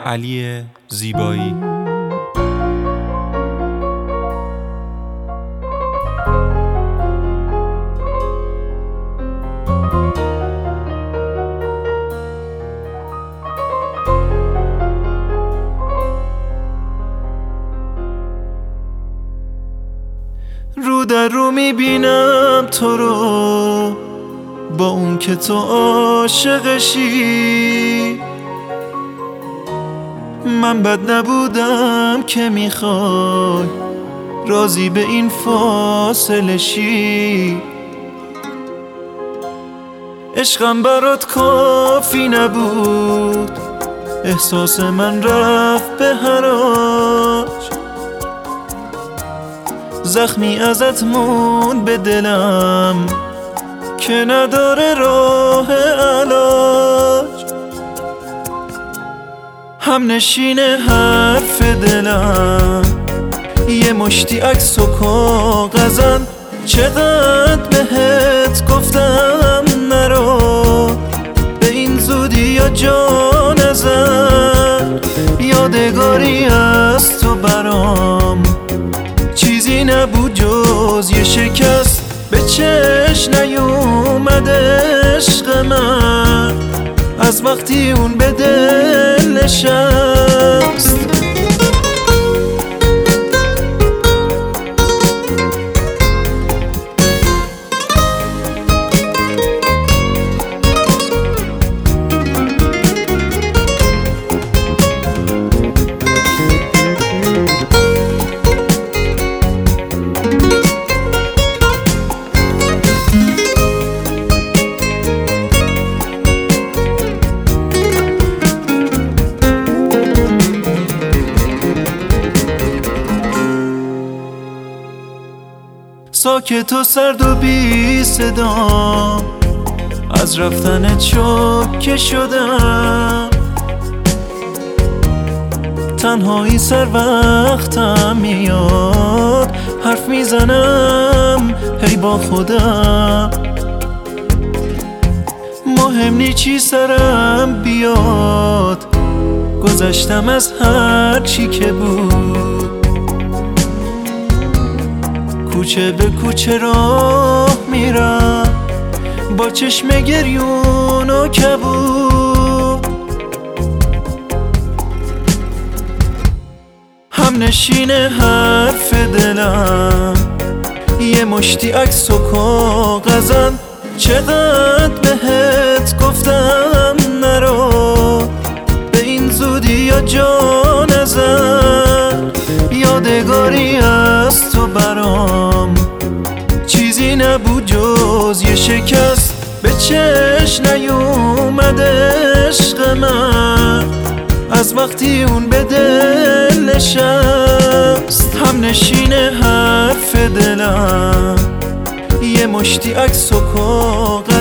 علی زیبایی. رو در رو میبینم تو رو با اون که تو عاشقشی. من بد نبودم که میخوای راضی به این فاصله شی. عشقم برات کافی نبود، احساس من رفت به حراج. زخمی ازت موند به دلم که نداره راه علاج. هم نشین حرف دلم یه مشتی عکس و کاغذن. چقدر بهت گفتم نرو به این زودی یا جا نزن. یادگاری از تو برام چیزی نبود جز یه شکست به چش نیومد عشق من از وقتی اون به دل نشست. ساکت و سرد و بی صدا از رفتن چوکه شدم. تنهایی سر وقتم میاد، حرف میزنم هی با خودم. مهم نی چی سرم بیاد، گذشتم از هر چی که بود. کوچه به کوچه راه میرم با چشم گریون و کبود. هم نشین حرف دلم یه مشتی عکس و کاغذن. چقدر بهت گفتم نرو به این زودی یا جا نزن. یادگاری از تو برام چیزی نبود جز یه شکست به چش نیومد عشق من از وقتی اون به دل نشست. هم نشین حرف دلم یه مشتی عکس و کاغذ